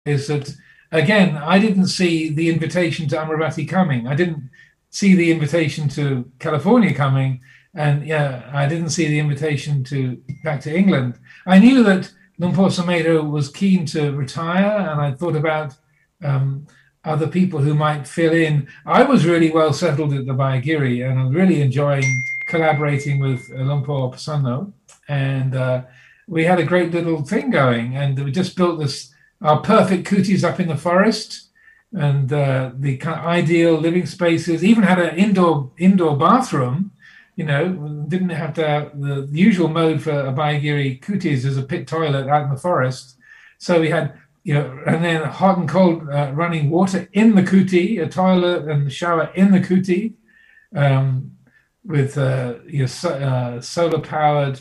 is that, again, I didn't see the invitation to Amaravati coming. I didn't see the invitation to California coming. And yeah, I didn't see the invitation to back to England. I knew that Lumpur Sumedho was keen to retire, and I thought about um, other people who might fill in. I was really well settled at the Bayagiri, and I'm really enjoying collaborating with Lumpur Prasanno. And we had a great little thing going, and we just built this our perfect kutis up in the forest, and the kind of ideal living spaces. Even had an indoor bathroom. You know, didn't have to have the usual mode for a Bayagiri kutis is a pit toilet out in the forest. So we had, you know, and then hot and cold running water in the kuti, a toilet and shower in the kuti, um, with solar powered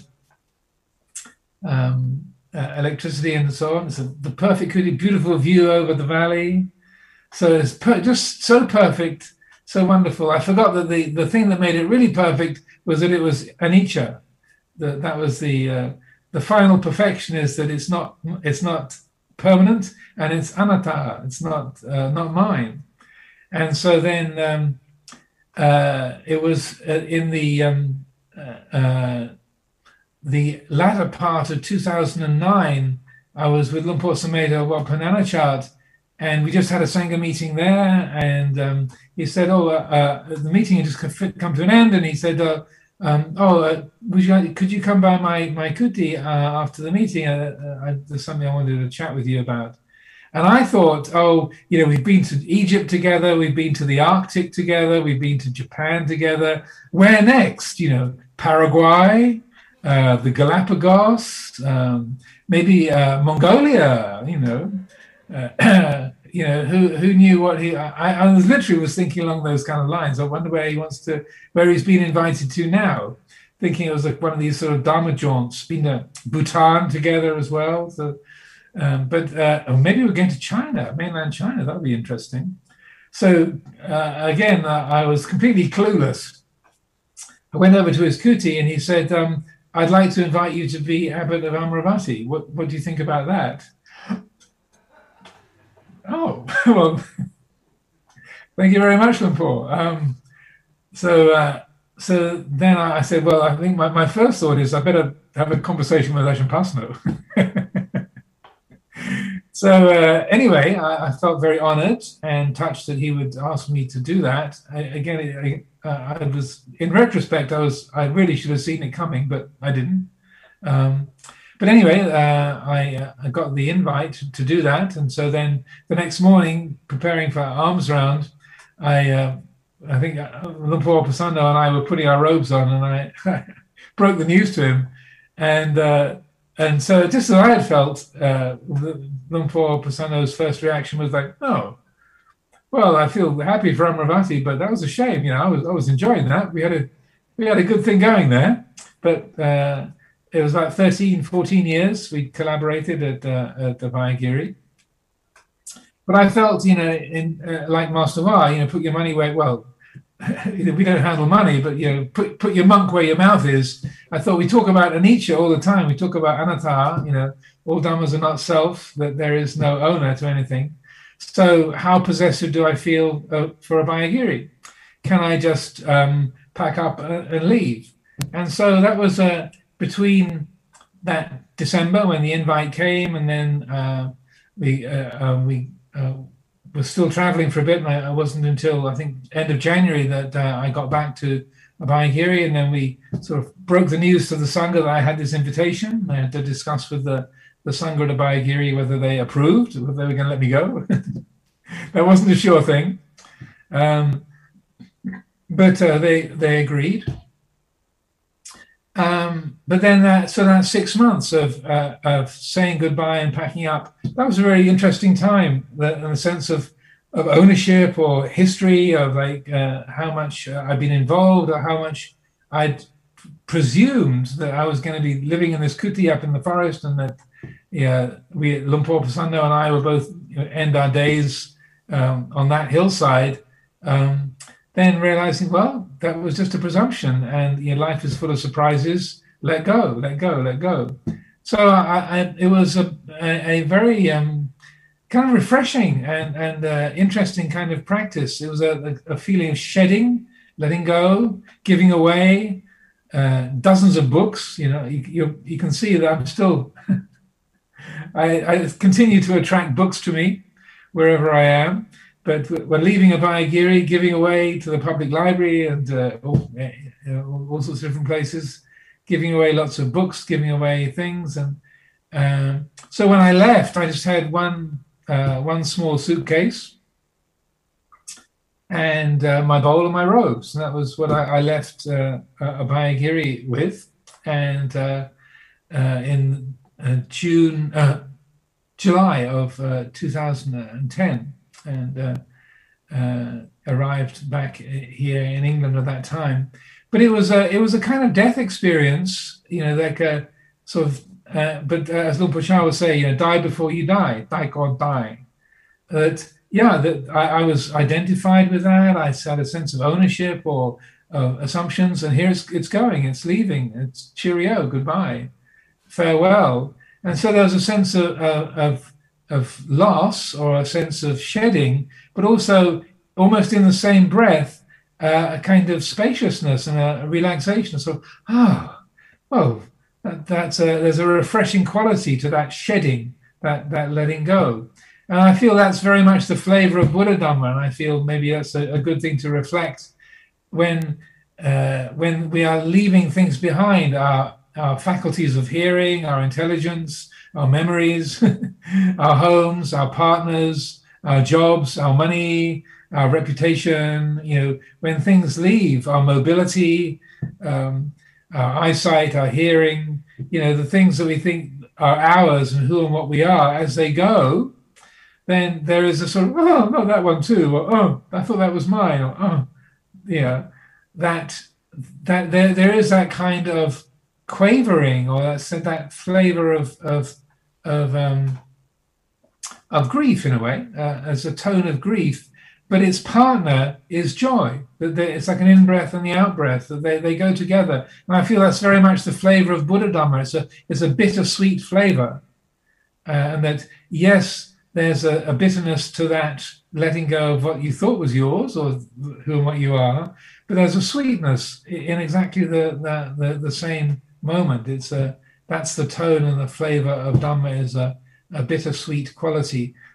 electricity and so on. So the perfect kuti, beautiful view over the valley. So it's just so perfect, so wonderful. I forgot that the thing that made it really perfect was that it was anicca. That was the final perfection, is that it's not permanent, and it's anatta. It's not mine. And so then it was in the latter part of 2009. I was with Lumpur Sumedho Wat Pah Nanachat, and we just had a Sangha meeting there. And he said, the meeting had just come to an end. And he said, could you come by my kuti after the meeting? There's something I wanted to chat with you about. And I thought, we've been to Egypt together. We've been to the Arctic together. We've been to Japan together. Where next? Paraguay, the Galapagos, maybe Mongolia, who knew what I was literally thinking along those kind of lines. I wonder where he's been invited to now, thinking it was like one of these sort of Dharma jaunts, been to Bhutan together as well. So, or maybe we're going to China, mainland China. That would be interesting. So again, I was completely clueless. I went over to his kuti and he said, I'd like to invite you to be abbot of Amaravati. What do you think about that? Oh, well, thank you very much, Lumpur. So then I said, well, I think my first thought is I better have a conversation with Ajahn Pasanno. So anyway, I felt very honored and touched that he would ask me to do that. I was, in retrospect, I really should have seen it coming, but I didn't. But anyway, I got the invite to do that, and so then the next morning, preparing for alms round, I think Lumpur Prasanno and I were putting our robes on, and I broke the news to him, and so just as I had felt, Lumpur Prasanno's first reaction was like, "Oh, well, I feel happy for Amaravati, but that was a shame. I was enjoying that. We had a good thing going there, but it was about 13, 14 years we collaborated at the Bayagiri. But I felt, like Master Va, put your money where, well, we don't handle money, but put your monk where your mouth is. I thought we talk about anicca all the time. We talk about anatta. All dhammas are not self, that there is no owner to anything. So how possessive do I feel for a Bayagiri? Can I just pack up and leave? And so that was between that December when the invite came, and then we were still traveling for a bit, and it wasn't until I think end of January that I got back to Bayagiri, and then we sort of broke the news to the Sangha that I had this invitation. I had to discuss with the Sangha at Bayagiri whether they approved, whether they were going to let me go. That wasn't a sure thing. But they agreed. But then that 6 months of saying goodbye and packing up, that was a very interesting time, in the sense of ownership or history of like how much I'd been involved, or how much I'd presumed that I was going to be living in this kuti up in the forest, and that Lumpur Prasanno and I were both end our days on that hillside. Then realizing, well, that was just a presumption, and life is full of surprises. Let go, let go, let go. So it was a very kind of refreshing and interesting kind of practice. It was a feeling of shedding, letting go, giving away dozens of books. You can see that I'm still I continue to attract books to me wherever I am. But when leaving Abhayagiri, giving away to the public library and all sorts of different places, giving away lots of books, giving away things. And so when I left, I just had one small suitcase and my bowl and my robes. And that was what I left Abhayagiri with. And in July of 2010, and arrived back here in England at that time. But it was a kind of death experience, like a sort of. But as Luang Por Chah would say, die before you die, die God die. That I was identified with that. I had a sense of ownership or assumptions, and here it's going, it's leaving, it's cheerio, goodbye, farewell. And so there was a sense of loss or a sense of shedding, but also almost in the same breath, a kind of spaciousness and a relaxation. So, there's a refreshing quality to that shedding, that letting go. And I feel that's very much the flavor of Buddha Dhamma. And I feel maybe that's a good thing to reflect when we are leaving things behind, our faculties of hearing, our intelligence, our memories, our homes, our partners, our jobs, our money, our reputation. When things leave, our mobility, our eyesight, our hearing, the things that we think are ours and who and what we are, as they go, then there is a sort of, oh, no, that one too, or oh, I thought that was mine, or oh, that there is that kind of quavering, or that flavor of grief in a way, as a tone of grief, but its partner is joy. It's like an in-breath and the out-breath, that they go together. And I feel that's very much the flavor of Buddha Dhamma. It's a bittersweet flavor. And that, yes, there's a bitterness to that letting go of what you thought was yours, or who and what you are, but there's a sweetness in exactly the same moment. That's the tone and the flavor of Dhamma, is a bittersweet quality.